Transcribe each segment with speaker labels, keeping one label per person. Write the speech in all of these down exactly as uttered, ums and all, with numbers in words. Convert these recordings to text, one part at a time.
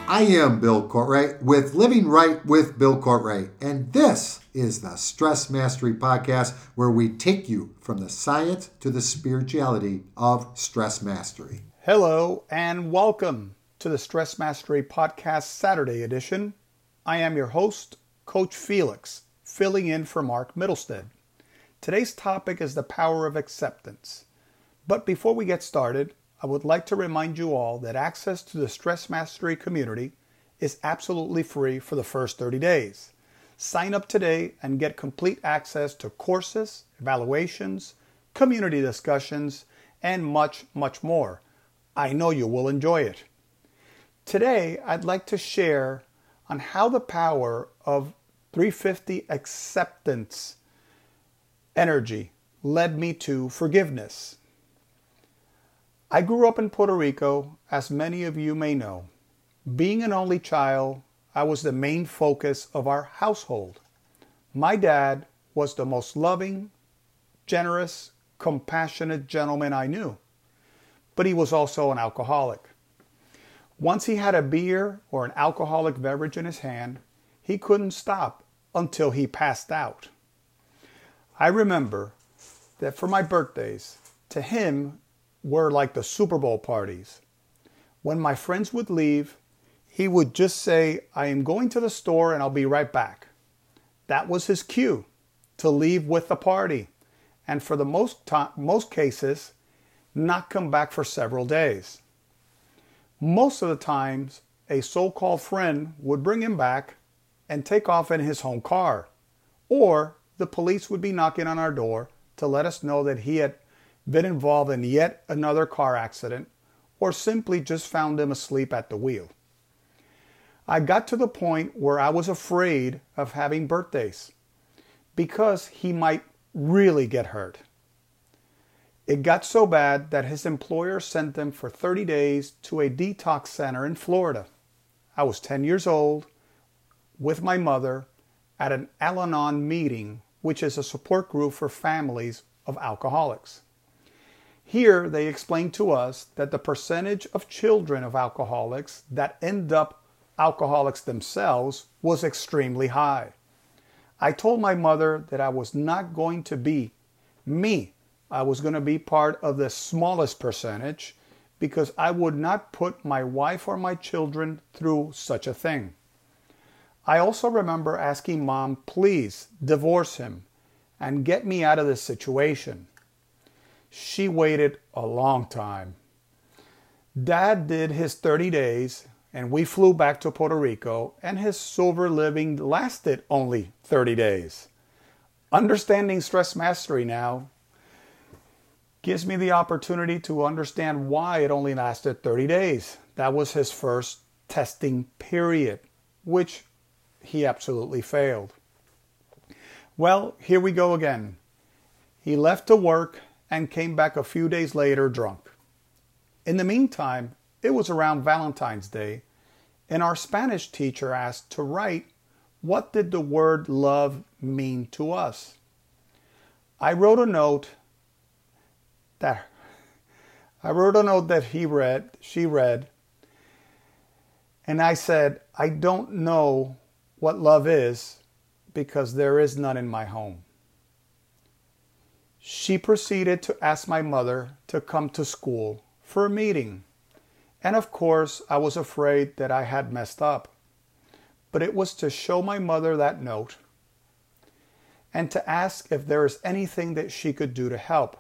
Speaker 1: I am Bill Courtwright with Living Right with Bill Courtwright, and this is the Stress Mastery Podcast, where we take you from the science to the spirituality of stress mastery.
Speaker 2: Hello and welcome to the Stress Mastery Podcast Saturday edition. I am your host, Coach Felix, filling in for Mark Middlestead. Today's topic is the power of acceptance. But before we get started, I would like to remind you all that access to the Stress Mastery community is absolutely free for the first thirty days. Sign up today and get complete access to courses, evaluations, community discussions, and much, much more. I know you will enjoy it. Today, I'd like to share on how the power of three fifty acceptance energy led me to forgiveness. I grew up in Puerto Rico, as many of you may know. Being an only child, I was the main focus of our household. My dad was the most loving, generous, compassionate gentleman I knew, but he was also an alcoholic. Once he had a beer or an alcoholic beverage in his hand, he couldn't stop until he passed out. I remember that for my birthdays, to him, were like the Super Bowl parties. When my friends would leave, he would just say, "I am going to the store and I'll be right back." That was his cue to leave with the party, and for the most to- most cases, not come back for several days. Most of the times, a so-called friend would bring him back and take off in his home car, or the police would be knocking on our door to let us know that he had been involved in yet another car accident, or simply just found him asleep at the wheel. I got to the point where I was afraid of having birthdays because he might really get hurt. It got so bad that his employer sent him for thirty days to a detox center in Florida. I was ten years old with my mother at an Al-Anon meeting, which is a support group for families of alcoholics. Here, they explained to us that the percentage of children of alcoholics that end up alcoholics themselves was extremely high. I told my mother that I was not going to be me. I was going to be part of the smallest percentage because I would not put my wife or my children through such a thing. I also remember asking Mom, please divorce him and get me out of this situation. She waited a long time. Dad did his thirty days and we flew back to Puerto Rico, and his sober living lasted only thirty days. Understanding stress mastery now gives me the opportunity to understand why it only lasted thirty days. That was his first testing period, which he absolutely failed. Well, here we go again. He left to work and came back a few days later drunk. In the meantime, it was around Valentine's Day, and our Spanish teacher asked to write, what did the word love mean to us? I wrote a note that I wrote a note that he read, she read, and I said, I don't know what love is because there is none in my home. She proceeded to ask my mother to come to school for a meeting. And of course, I was afraid that I had messed up. But it was to show my mother that note and to ask if there is anything that she could do to help.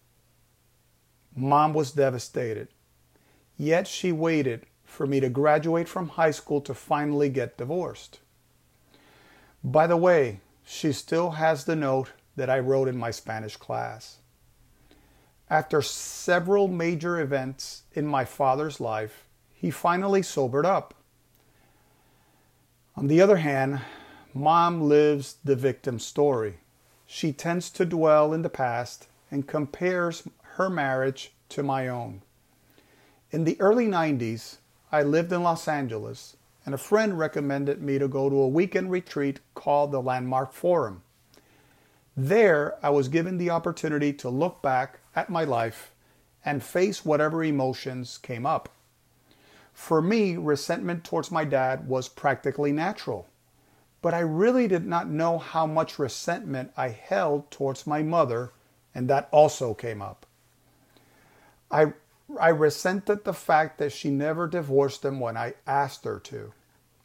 Speaker 2: Mom was devastated. Yet she waited for me to graduate from high school to finally get divorced. By the way, she still has the note that I wrote in my Spanish class. After several major events in my father's life, he finally sobered up. On the other hand, Mom lives the victim story. She tends to dwell in the past and compares her marriage to my own. In the early nineties, I lived in Los Angeles, and a friend recommended me to go to a weekend retreat called the Landmark Forum. There, I was given the opportunity to look back at my life and face whatever emotions came up. For me, resentment towards my dad was practically natural. But I really did not know how much resentment I held towards my mother, and that also came up. I, I resented the fact that she never divorced him when I asked her to.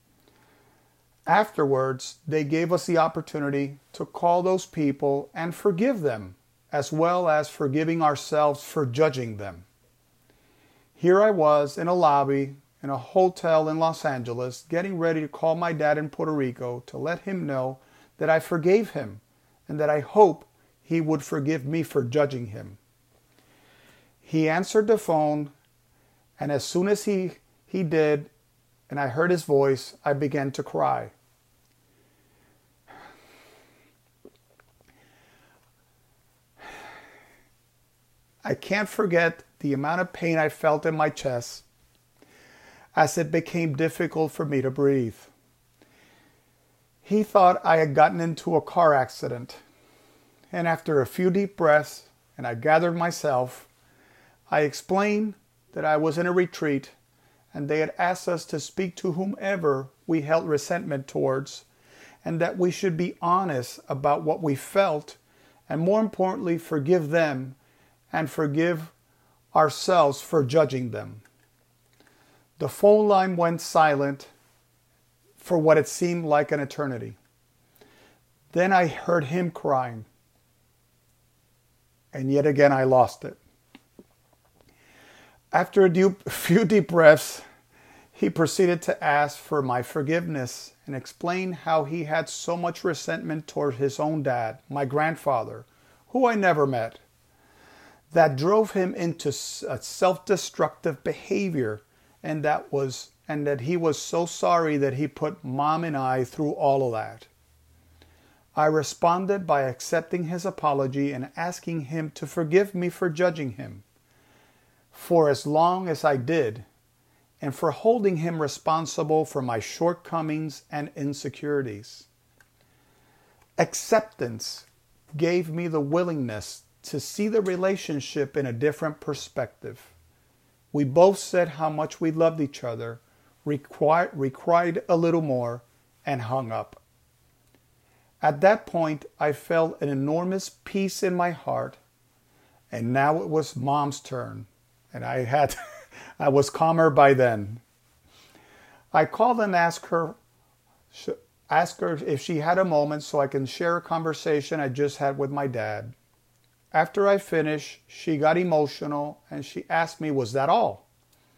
Speaker 2: Afterwards, they gave us the opportunity to call those people and forgive them, as well as forgiving ourselves for judging them. Here I was in a lobby in a hotel in Los Angeles, getting ready to call my dad in Puerto Rico to let him know that I forgave him and that I hope he would forgive me for judging him. He answered the phone, and as soon as he, he did, and I heard his voice, I began to cry. I can't forget the amount of pain I felt in my chest as it became difficult for me to breathe. He thought I had gotten into a car accident, and after a few deep breaths and I gathered myself, I explained that I was in a retreat and they had asked us to speak to whomever we held resentment towards, and that we should be honest about what we felt, and more importantly, forgive them and forgive ourselves for judging them. The phone line went silent for what it seemed like an eternity. Then I heard him crying, and yet again I lost it. After a deep, few deep breaths, he proceeded to ask for my forgiveness and explain how he had so much resentment toward his own dad, my grandfather, who I never met, that drove him into a self-destructive behavior, and that was and that he was so sorry that he put Mom and I through all of that. I responded by accepting his apology and asking him to forgive me for judging him for as long as I did, and for holding him responsible for my shortcomings and insecurities. Acceptance gave me the willingness to see the relationship in a different perspective. We both said how much we loved each other, required, required a little more, and hung up. At that point, I felt an enormous peace in my heart, and now it was Mom's turn, and I had, I was calmer by then. I called and asked her, asked her if she had a moment so I can share a conversation I just had with my dad. After I finished, she got emotional and she asked me, was that all?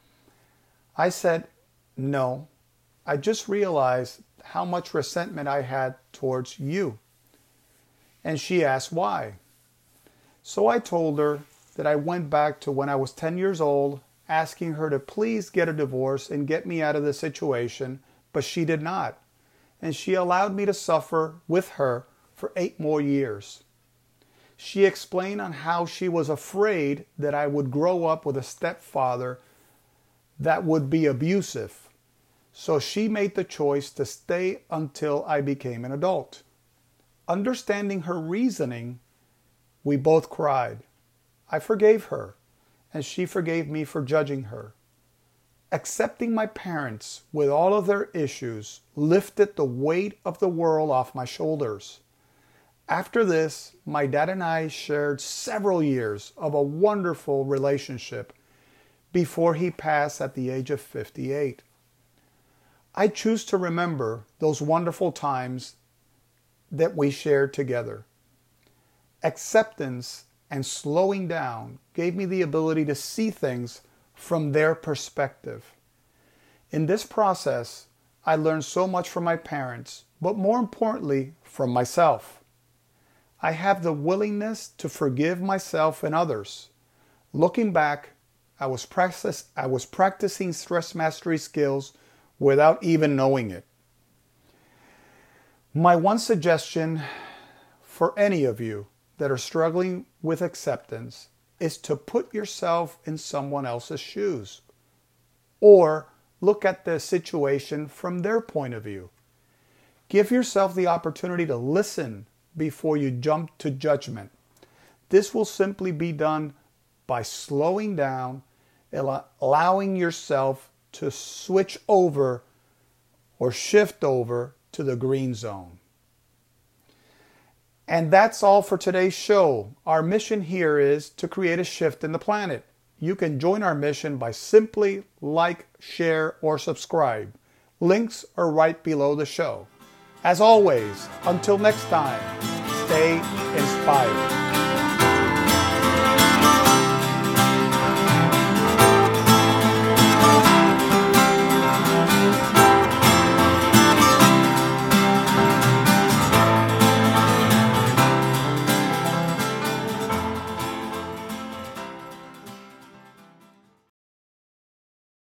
Speaker 2: I said, no, I just realized how much resentment I had towards you. And she asked why. So I told her that I went back to when I was ten years old, asking her to please get a divorce and get me out of the situation, but she did not. And she allowed me to suffer with her for eight more years. She explained on how she was afraid that I would grow up with a stepfather that would be abusive. So she made the choice to stay until I became an adult. Understanding her reasoning, we both cried. I forgave her, and she forgave me for judging her. Accepting my parents with all of their issues lifted the weight of the world off my shoulders. After this, my dad and I shared several years of a wonderful relationship before he passed at the age of fifty-eight. I choose to remember those wonderful times that we shared together. Acceptance and slowing down gave me the ability to see things from their perspective. In this process, I learned so much from my parents, but more importantly, from myself. I have the willingness to forgive myself and others. Looking back, I was, practice, I was practicing stress mastery skills without even knowing it. My one suggestion for any of you that are struggling with acceptance is to put yourself in someone else's shoes, or look at the situation from their point of view. Give yourself the opportunity to listen before you jump to judgment. This will simply be done by slowing down, allowing yourself to switch over or shift over to the green zone. And that's all for today's show. Our mission here is to create a shift in the planet. You can join our mission by simply like, share, or subscribe. Links are right below the show. As always, until next time, stay inspired.